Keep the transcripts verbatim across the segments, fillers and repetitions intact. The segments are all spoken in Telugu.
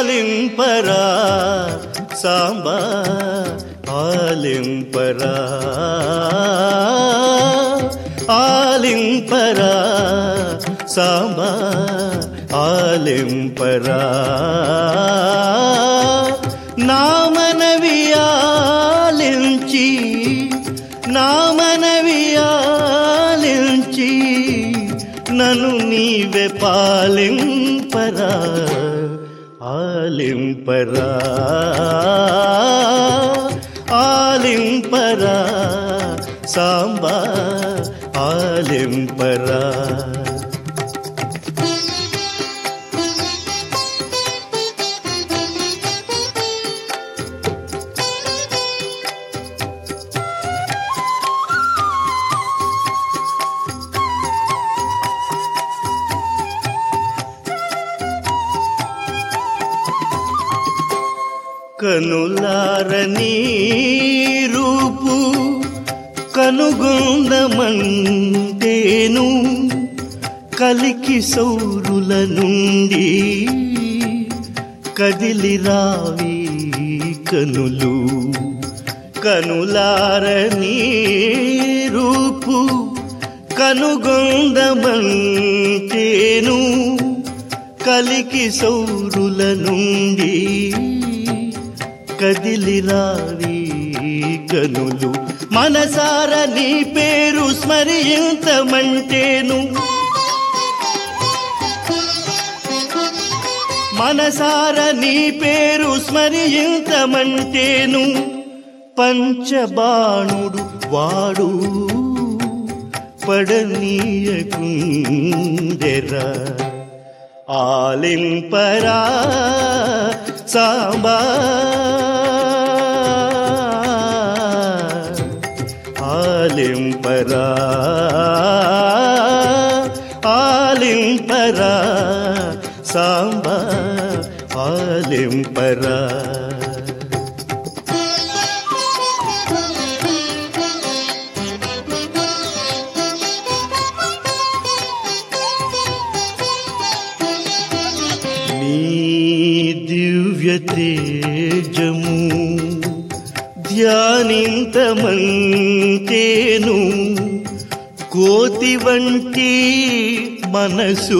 పాలింపరా సాంబా ఆలింపరా ఆలింపరా సాంబా ఆలింపరా నా మనవి ఆలించి నా మనవి ఆలించి నన్ను నీవే పాలింపరా ఆలింపరా ఆలింపరా సాంబా ఆలింపరా కనులారని రూపు కనుగొందమంటేను కలికి సౌరుల నుండి కదిలిరావి కనులు కనులారని రూపు కనుగొందమంటేను కలికి సౌరుల నుండి కదిలిరావి కనులు మనసార నీ పేరు స్మరించమంటేను మనసార నీ పేరు స్మరించమంటేను పంచబాణుడు వాడు పడనీయకుండెరా ఆలింపరా సాంబా ఆలింపరా ఆలింపరా సాంబా ఆలింపరా నీ దివ్య తేజము ధ్యానింతమంటేను కోతి వంటి మనసు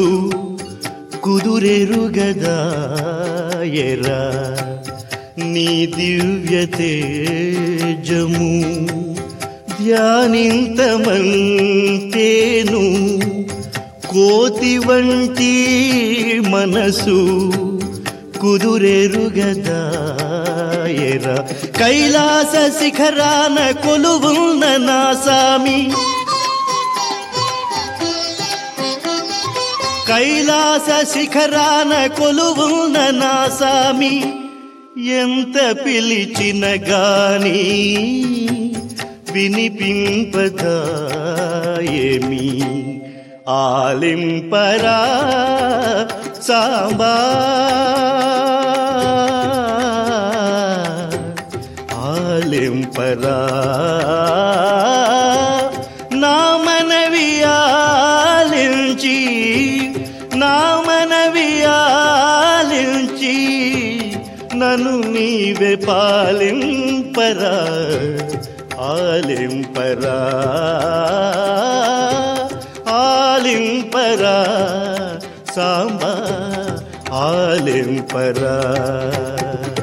కుదురెరుగదాయరా నీ దివ్య తేజము ధ్యానింతమంటేను కోతి వంటి మనసు కుదురెరుగదాయరా కైలాస శిఖరాన కొలువున్న నా సామి కైలాస శిఖరాన కొలువున్న నా సామి ఎంత పిలిచిన గాని వినిపింపదాయేమి ఆలింపరా సాంబా ఆలింపరా నా మనవి ఆలించి నా మనవి ఆలించి నన్ను నీవే పాలింపరా ఆలింపరా ఆలింపరా సాంబా ఆలింపరా